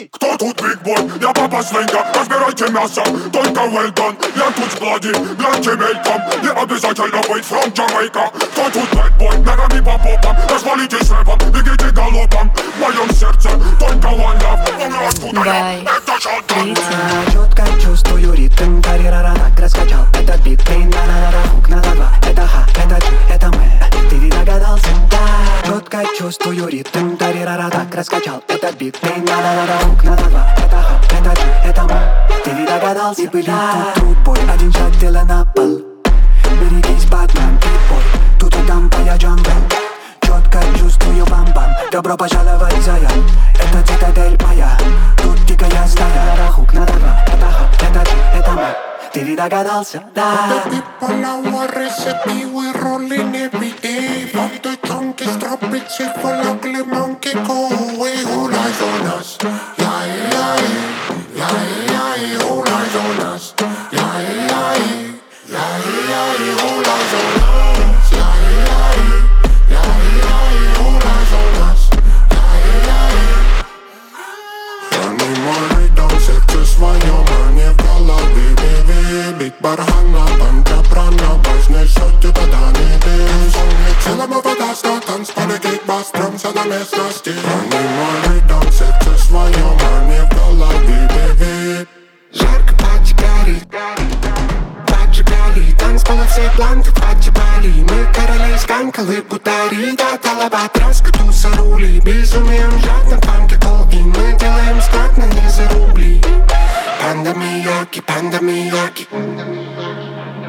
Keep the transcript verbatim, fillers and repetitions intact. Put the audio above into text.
Эй, кто тут биг бой? Я папа Свенга, разбирайте мясо, только well done. Я тут с Блади, гляньте мельком. Не обязательно быть from Jamaica. Кто тут bad boy? Ногами по попам, развалитесь рэпом, бегите галопом. В моем сердце только one love. Умер откуда я? Это Шантан. Четко чувствую ритм, тарирара так раскачал этот бит. Ты на-на-на-на, хук на два. Это ха, это джи, это мы. Ты ведь догадался, да. Четко чувствую ритм, тарирара так раскачал этот бит. Ты на-на-на-на, хук на два. Это ха, это джи, это мы. Ты ведь догадался, и были тут трудбой. Один шаг тела на пол. Берегись, Батмен, битбой. Тут и там твоя джангл. Четко чувствую бам-бам. Добро пожаловать, зая. Это цитадель моя. Тут дикая стая. Хук на два. Это ха, это джи, это мы. Ты ведь догадался, да. The people our recipe, we rolling every day. From the junkies, drop it, shit for ugly monkey, go away. Who lies on us? Yeah, yeah, yeah, yeah, yeah. Who lies on us? Yeah, yeah, yeah, yeah, yeah. Who lies on us? Yeah, yeah, yeah, yeah, yeah. Who lies on us? Yeah, yeah, yeah. Они мои донцы, своем, в голове. Бig бархана, панка прана, вознесет тебя до небес. Целому вода, что танцполе, кикбас, трем, все на местности. Они мои донцы, своем, они в голове, беби. Жарко поджигали, поджигали. Танцполе все бланки поджигали. Мы короли сканкалы, бутари. Да, талабатрас, туса рули. Безумием жадно, фанки колги. Мы делаем скатно, не за рубли. Панда Мияки, панда Мияки.